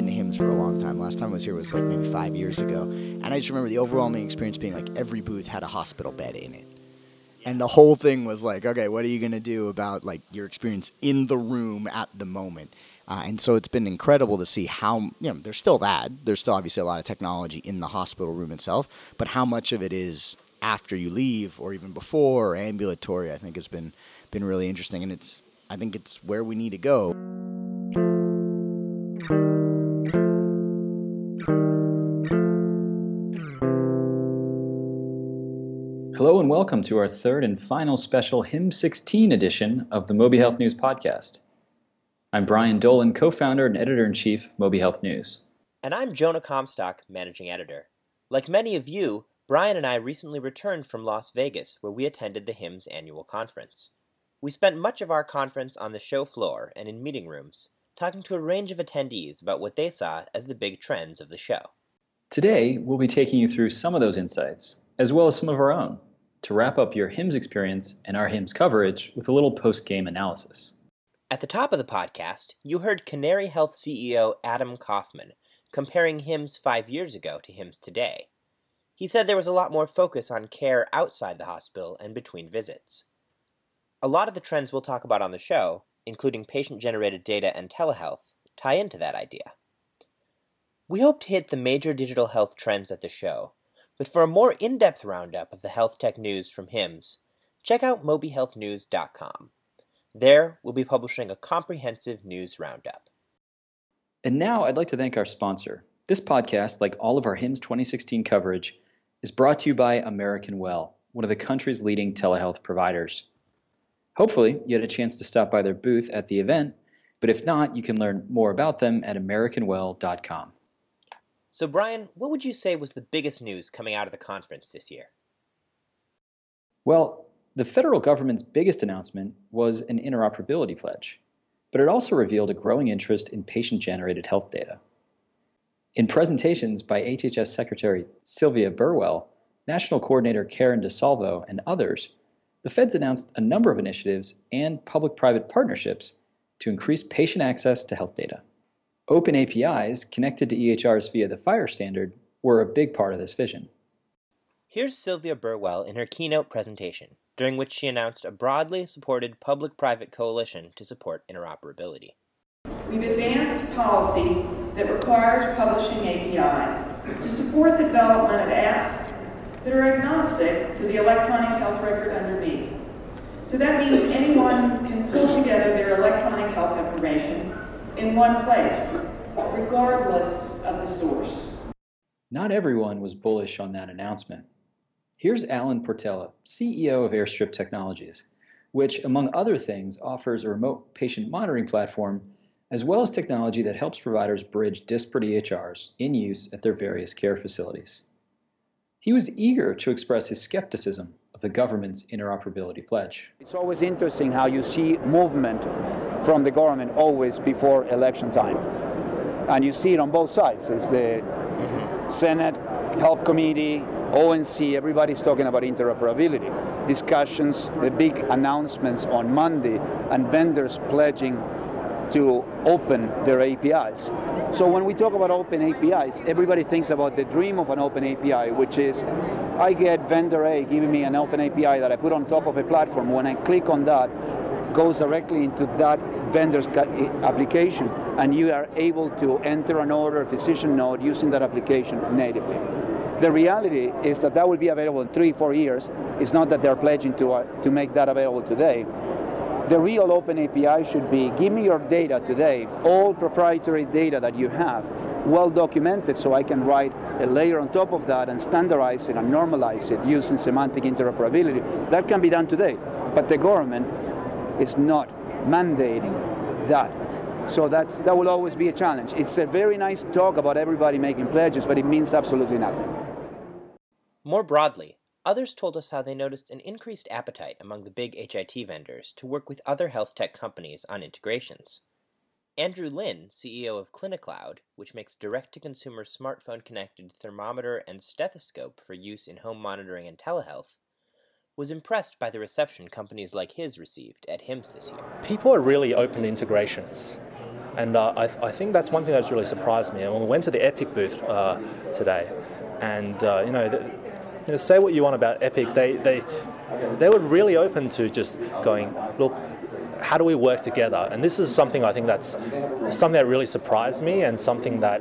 to HIMSS for a long time. Last time I was here was like maybe 5 years ago. And I just remember the overwhelming experience being like every booth had a hospital bed in it. And the whole thing was like, okay, what are you going to do about like your experience in the room at the moment? And so it's been incredible to see how, there's still that. There's still obviously a lot of technology in the hospital room itself, but how much of it is after you leave or even before or ambulatory, I think has been really interesting. And I think it's where we need to go. Hello and welcome to our third and final special HIMSS 16 edition of the Moby Health News podcast. I'm Brian Dolan, co-founder and editor-in-chief of Moby Health News. And I'm Jonah Comstock, managing editor. Like many of you, Brian and I recently returned from Las Vegas, where we attended the HIMSS annual conference. We spent much of our conference on the show floor and in meeting rooms, talking to a range of attendees about what they saw as the big trends of the show. Today, we'll be taking you through some of those insights, as well as some of our own, to wrap up your HIMSS experience and our HIMSS coverage with a little post-game analysis. At the top of the podcast, you heard Canary Health CEO Adam Kaufman comparing HIMSS 5 years ago to HIMSS today. He said there was a lot more focus on care outside the hospital and between visits. A lot of the trends we'll talk about on the show, including patient-generated data and telehealth, tie into that idea. We hope to hit the major digital health trends at the show, but for a more in-depth roundup of the health tech news from HIMSS, check out mobyhealthnews.com. There, we'll be publishing a comprehensive news roundup. And now I'd like to thank our sponsor. This podcast, like all of our HIMSS 2016 coverage, is brought to you by American Well, one of the country's leading telehealth providers. Hopefully, you had a chance to stop by their booth at the event, but if not, you can learn more about them at americanwell.com. So Brian, what would you say was the biggest news coming out of the conference this year? Well, the federal government's biggest announcement was an interoperability pledge, but it also revealed a growing interest in patient-generated health data. In presentations by HHS Secretary Sylvia Burwell, National Coordinator Karen DeSalvo, and others, the feds announced a number of initiatives and public-private partnerships to increase patient access to health data. Open APIs connected to EHRs via the FHIR standard were a big part of this vision. Here's Sylvia Burwell in her keynote presentation, during which she announced a broadly supported public-private coalition to support interoperability. We've advanced policy that requires publishing APIs to support the development of apps that are agnostic to the electronic health record underneath. So that means anyone can pull together their electronic health information in one place, regardless of the source. Not everyone was bullish on that announcement. Here's Alan Portela, CEO of Airstrip Technologies, which, among other things, offers a remote patient monitoring platform, as well as technology that helps providers bridge disparate EHRs in use at their various care facilities. He was eager to express his skepticism of the government's interoperability pledge. It's always interesting how you see movement from the government always before election time. And you see it on both sides. It's the Senate Health Committee, ONC, everybody's talking about interoperability. Discussions, the big announcements on Monday, and vendors pledging to open their APIs. So when we talk about open APIs, everybody thinks about the dream of an open API, which is I get vendor A giving me an open API that I put on top of a platform. When I click on that, goes directly into that vendor's application, and you are able to enter an order, a physician note using that application natively. The reality is that will be available in 3-4 years. It's not that they're pledging to make that available today. The real open API should be, give me your data today, all proprietary data that you have, well documented, so I can write a layer on top of that and standardize it and normalize it using semantic interoperability. That can be done today, but the government is not mandating that. So that will always be a challenge. It's a very nice talk about everybody making pledges, but it means absolutely nothing. More broadly, others told us how they noticed an increased appetite among the big HIT vendors to work with other health tech companies on integrations. Andrew Lin, CEO of CliniCloud, which makes direct-to-consumer smartphone-connected thermometer and stethoscope for use in home monitoring and telehealth, was impressed by the reception companies like his received at HIMSS this year. People are really open to integrations. And I think that's one thing that's really surprised me. And when we went to the Epic booth today, and say what you want about Epic, they were really open to just going, look, how do we work together? And this is something I think that really surprised me, and something that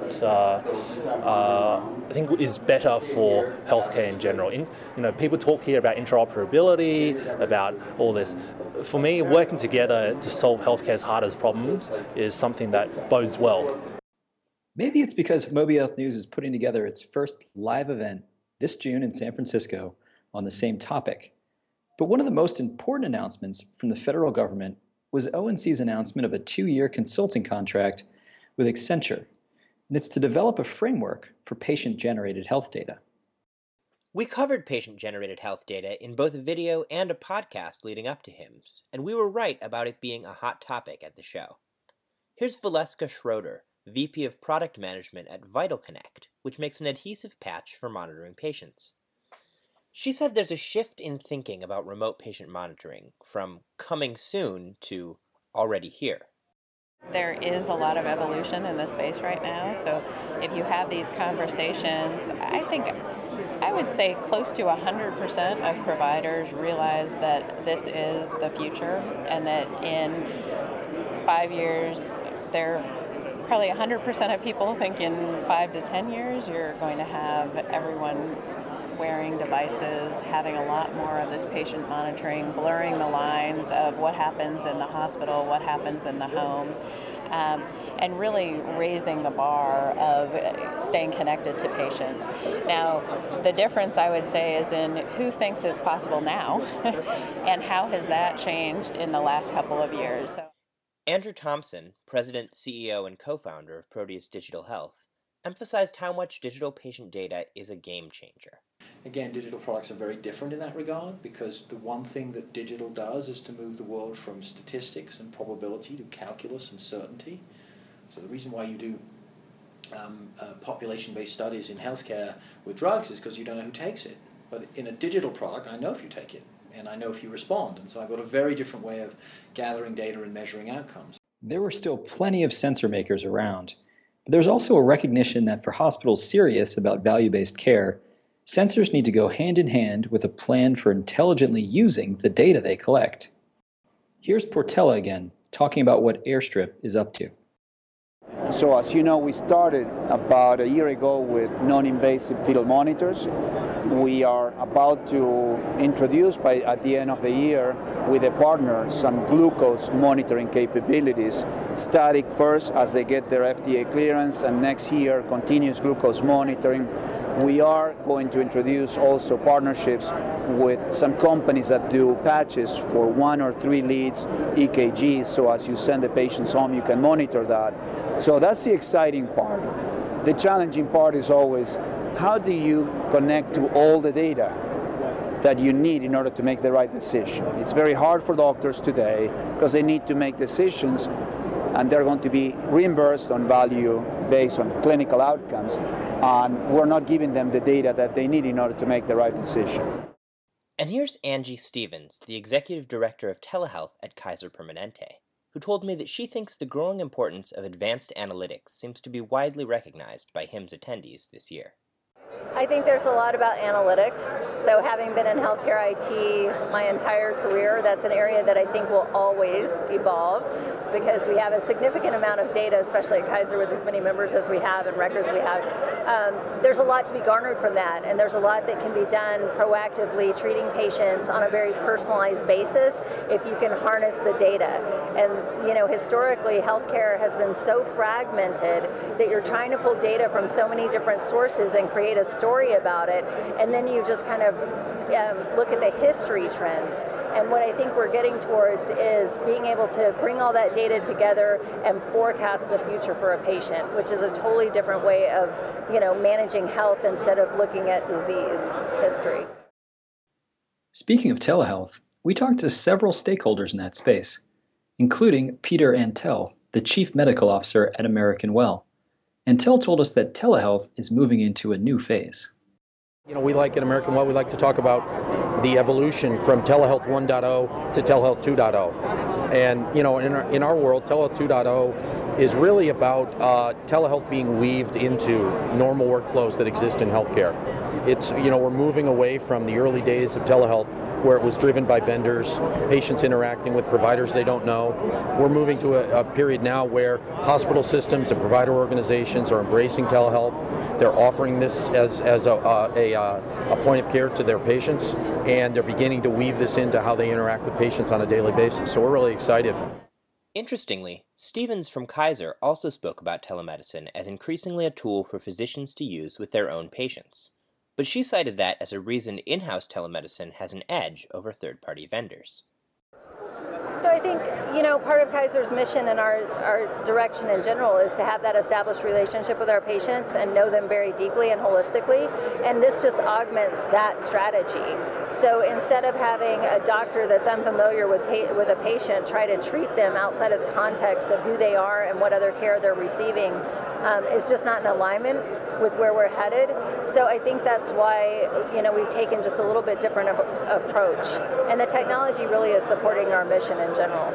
I think is better for healthcare in general. People talk here about interoperability, about all this. For me, working together to solve healthcare's hardest problems is something that bodes well. Maybe it's because Moby Health News is putting together its first live event this June in San Francisco on the same topic. But one of the most important announcements from the federal government was ONC's announcement of a 2-year consulting contract with Accenture, and it's to develop a framework for patient-generated health data. We covered patient-generated health data in both a video and a podcast leading up to HIMSS, and we were right about it being a hot topic at the show. Here's Valeska Schroeder, VP of Product Management at VitalConnect, which makes an adhesive patch for monitoring patients. She said there's a shift in thinking about remote patient monitoring from coming soon to already here. There is a lot of evolution in this space right now, so if you have these conversations, I would say close to 100% of providers realize that this is the future, and that in 5 years, they're probably 100% of people think in 5 to 10 years you're going to have everyone wearing devices, having a lot more of this patient monitoring, blurring the lines of what happens in the hospital, what happens in the home, and really raising the bar of staying connected to patients. Now, the difference I would say is in who thinks it's possible now and how has that changed in the last couple of years. So, Andrew Thompson, President, CEO, and co-founder of Proteus Digital Health, emphasized how much digital patient data is a game changer. Again, digital products are very different in that regard, because the one thing that digital does is to move the world from statistics and probability to calculus and certainty. So the reason why you do population-based studies in healthcare with drugs is because you don't know who takes it. But in a digital product, I know if you take it, and I know if you respond. And so I've got a very different way of gathering data and measuring outcomes. There were still plenty of sensor makers around, but there's also a recognition that for hospitals serious about value-based care, sensors need to go hand in hand with a plan for intelligently using the data they collect. Here's Portela again, talking about what Airstrip is up to. So as you know, we started about a year ago with non-invasive fetal monitors. We are about to introduce at the end of the year with a partner some glucose monitoring capabilities, static first as they get their FDA clearance, and next year continuous glucose monitoring. We are going to introduce also partnerships with some companies that do patches for 1 or 3 leads, EKGs, so as you send the patients home, you can monitor that. So that's the exciting part. The challenging part is always, how do you connect to all the data that you need in order to make the right decision? It's very hard for doctors today because they need to make decisions, and they're going to be reimbursed on value based on clinical outcomes, and we're not giving them the data that they need in order to make the right decision. And here's Angie Stevens, the Executive Director of Telehealth at Kaiser Permanente, who told me that she thinks the growing importance of advanced analytics seems to be widely recognized by HIMSS attendees this year. I think there's a lot about analytics. So having been in healthcare IT my entire career, that's an area that I think will always evolve, because we have a significant amount of data, especially at Kaiser with as many members as we have and records we have. There's a lot to be garnered from that, and there's a lot that can be done proactively, treating patients on a very personalized basis if you can harness the data. And historically, healthcare has been so fragmented that you're trying to pull data from so many different sources and create a story about it, and then you just kind of look at the history trends. And what I think we're getting towards is being able to bring all that data together and forecast the future for a patient, which is a totally different way of, managing health instead of looking at disease history. Speaking of telehealth, we talked to several stakeholders in that space, including Peter Antel, the Chief Medical Officer at American Well. Antel told us that telehealth is moving into a new phase. We like at American Well, we like to talk about the evolution from telehealth 1.0 to telehealth 2.0. And, in our world, telehealth 2.0 is really about telehealth being weaved into normal workflows that exist in healthcare. It's, we're moving away from the early days of telehealth where it was driven by vendors, patients interacting with providers they don't know. We're moving to a period now where hospital systems and provider organizations are embracing telehealth. They're offering this as a point of care to their patients, and they're beginning to weave this into how they interact with patients on a daily basis. So we're really excited. Interestingly, Stevens from Kaiser also spoke about telemedicine as increasingly a tool for physicians to use with their own patients. But she cited that as a reason in-house telemedicine has an edge over third-party vendors. So I think, part of Kaiser's mission and our direction in general is to have that established relationship with our patients and know them very deeply and holistically, and this just augments that strategy. So instead of having a doctor that's unfamiliar with a patient try to treat them outside of the context of who they are and what other care they're receiving, is just not in alignment with where we're headed. So I think that's why, we've taken just a little bit different approach. And the technology really is supporting our mission in general.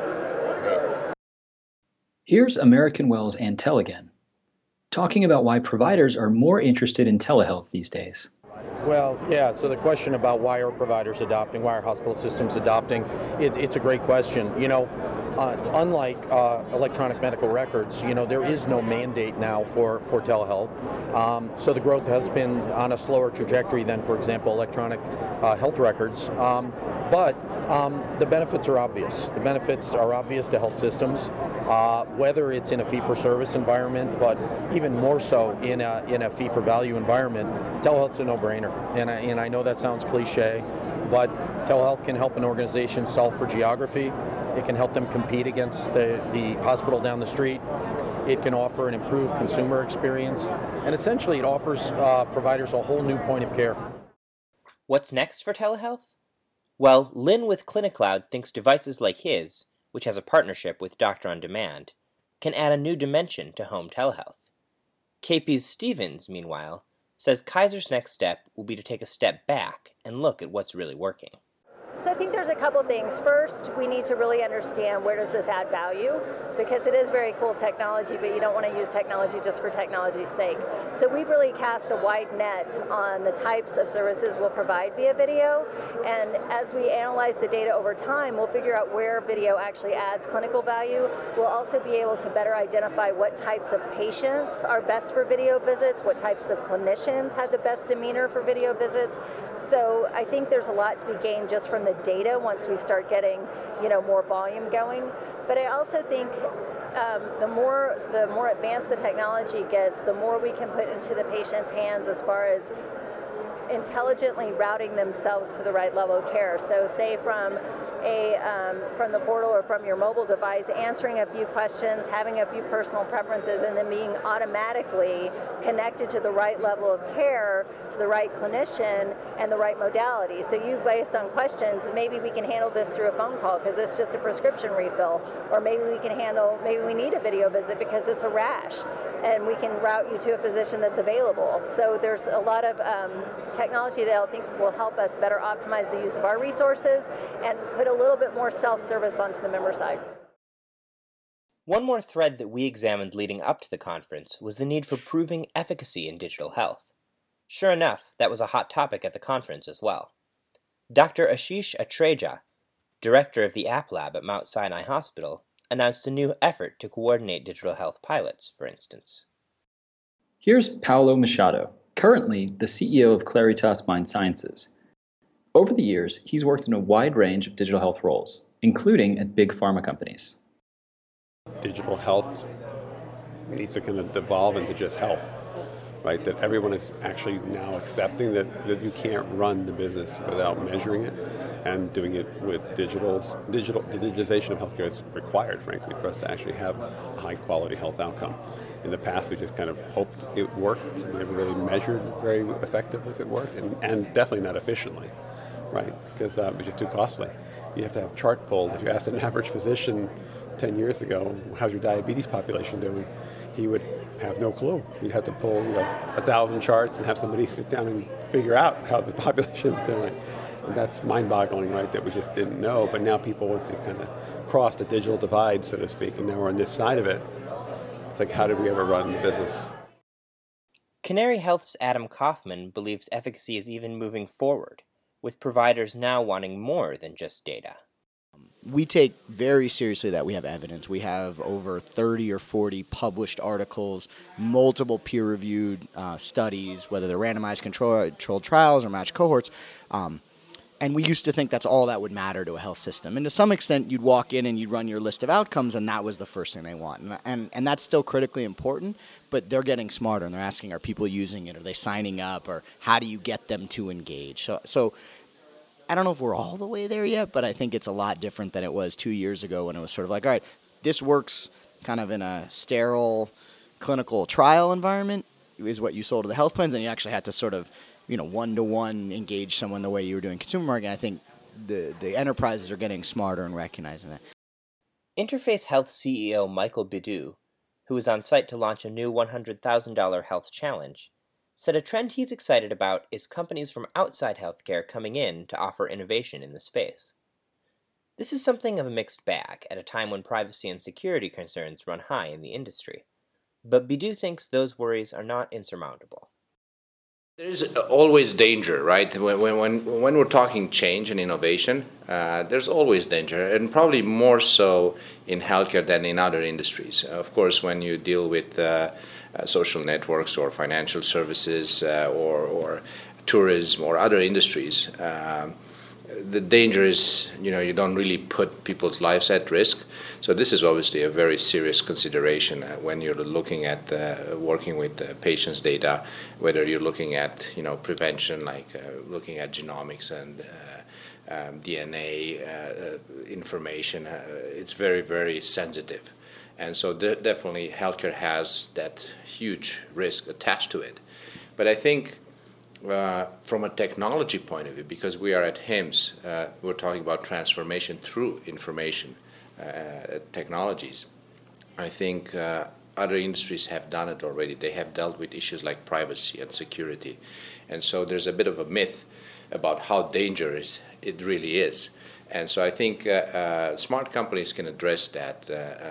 Here's American Well's Antel again, talking about why providers are more interested in telehealth these days. Well, yeah, so the question about why are providers adopting, why are hospital systems adopting, it's a great question. Unlike electronic medical records, there is no mandate now for telehealth. So the growth has been on a slower trajectory than, for example, electronic health records. But the benefits are obvious. The benefits are obvious to health systems, whether it's in a fee-for-service environment, but even more so in a fee-for-value environment. Telehealth's a no-brainer. And I know that sounds cliche, but telehealth can help an organization solve for geography. It can help them compete against the hospital down the street. It can offer an improved consumer experience. And essentially, it offers providers a whole new point of care. What's next for telehealth? Well, Lynn with ClinicCloud thinks devices like his, which has a partnership with Doctor on Demand, can add a new dimension to home telehealth. KP's Stevens, meanwhile, says Kaiser's next step will be to take a step back and look at what's really working. So I think there's a couple things. First, we need to really understand where does this add value, because it is very cool technology, but you don't want to use technology just for technology's sake. So we've really cast a wide net on the types of services we'll provide via video, and as we analyze the data over time, we'll figure out where video actually adds clinical value. We'll also be able to better identify what types of patients are best for video visits, what types of clinicians have the best demeanor for video visits. So I think there's a lot to be gained just from the data once we start getting, more volume going. But I also think the more advanced the technology gets, the more we can put into the patient's hands as far as intelligently routing themselves to the right level of care. So say from the portal or from your mobile device, answering a few questions, having a few personal preferences, and then being automatically connected to the right level of care, to the right clinician, and the right modality. So you, based on questions, maybe we can handle this through a phone call because it's just a prescription refill, or maybe we need a video visit because it's a rash, and we can route you to a physician that's available. So there's a lot of technology that I think will help us better optimize the use of our resources and put a little bit more self-service onto the member side. One more thread that we examined leading up to the conference was the need for proving efficacy in digital health. Sure enough, that was a hot topic at the conference as well. Dr. Ashish Atreja, director of the App Lab at Mount Sinai Hospital, announced a new effort to coordinate digital health pilots, for instance. Here's Paolo Machado, currently the CEO of Claritas Mind Sciences. Over the years, he's worked in a wide range of digital health roles, including at big pharma companies. Digital health needs to kind of devolve into just health, right? That everyone is actually now accepting that you can't run the business without measuring it, and doing it with the digitization of healthcare is required, frankly, for us to actually have a high-quality health outcome. In the past, we just kind of hoped it worked. We never really measured very effectively if it worked, and definitely not efficiently, right? Because it was just too costly. You have to have chart pulls. If you asked an average physician 10 years ago, how's your diabetes population doing? He would have no clue. You'd have to pull 1,000 charts and have somebody sit down and figure out how the population's doing. And that's mind-boggling, right, that we just didn't know. But now people, once they've kind of crossed a digital divide, so to speak, and now we're on this side of it, It's like, how did we ever run the business? Canary Health's Adam Kaufman believes efficacy is even moving forward, with providers now wanting more than just data. We take very seriously that we have evidence. We have over 30 or 40 published articles, multiple peer-reviewed studies, whether they're randomized controlled trials or matched cohorts. And we used to think that's all that would matter to a health system. And to some extent, you'd walk in and you'd run your list of outcomes, and that was the first thing they want. And that's still critically important, but they're getting smarter, and they're asking, are people using it? Are they signing up? Or how do you get them to engage? So I don't know if we're all the way there yet, but I think it's a lot different than it was 2 years ago when it was sort of like, all right, this works kind of in a sterile clinical trial environment is what you sold to the health plans, and you actually had to sort of, one-to-one engage someone the way you were doing consumer marketing. I think the enterprises are getting smarter and recognizing that. Interface Health CEO Michael Bidoux, who was on site to launch a new $100,000 health challenge, said a trend he's excited about is companies from outside healthcare coming in to offer innovation in the space. This is something of a mixed bag at a time when privacy and security concerns run high in the industry, but Bidoux thinks those worries are not insurmountable. There's always danger, right? When we're talking change and innovation, there's always danger, and probably more so in healthcare than in other industries. Of course, when you deal with social networks or financial services or tourism or other industries, the danger is, you don't really put people's lives at risk. So this is obviously a very serious consideration when you're looking at working with patients' data, whether you're looking at, prevention, like looking at genomics and DNA information. It's very, very sensitive. And so definitely healthcare has that huge risk attached to it. But I think from a technology point of view, because we are at HIMSS, we're talking about transformation through information technologies. I think other industries have done it already. They have dealt with issues like privacy and security. And so there's a bit of a myth about how dangerous it really is. And so I think smart companies can address that,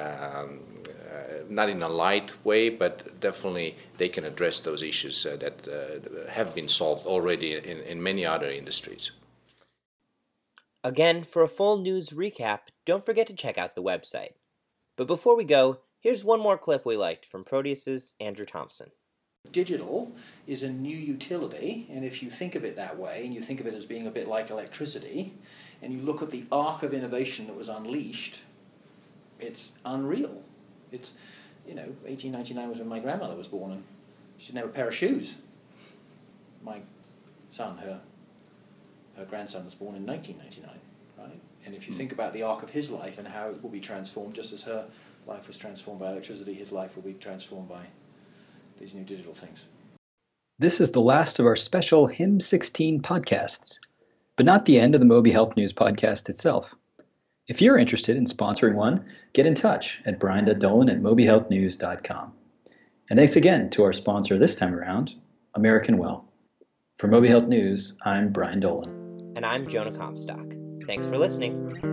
not in a light way, but definitely they can address those issues that have been solved already in many other industries. Again, for a full news recap, don't forget to check out the website. But before we go, here's one more clip we liked from Proteus's Andrew Thompson. Digital is a new utility, and if you think of it that way, and you think of it as being a bit like electricity, and you look at the arc of innovation that was unleashed, it's unreal. It's, 1899 was when my grandmother was born, and she didn't have a pair of shoes. My son, her grandson was born in 1999, right? And if you think about the arc of his life and how it will be transformed, just as her life was transformed by electricity, his life will be transformed by these new digital things. This is the last of our special HIMSS 16 podcasts, but not the end of the Moby Health News podcast itself. If you're interested in sponsoring one, get in touch at brian.dolan@mobyhealthnews.com. And thanks again to our sponsor this time around, American Well. For Moby Health News, I'm Brian Dolan. And I'm Jonah Comstock. Thanks for listening.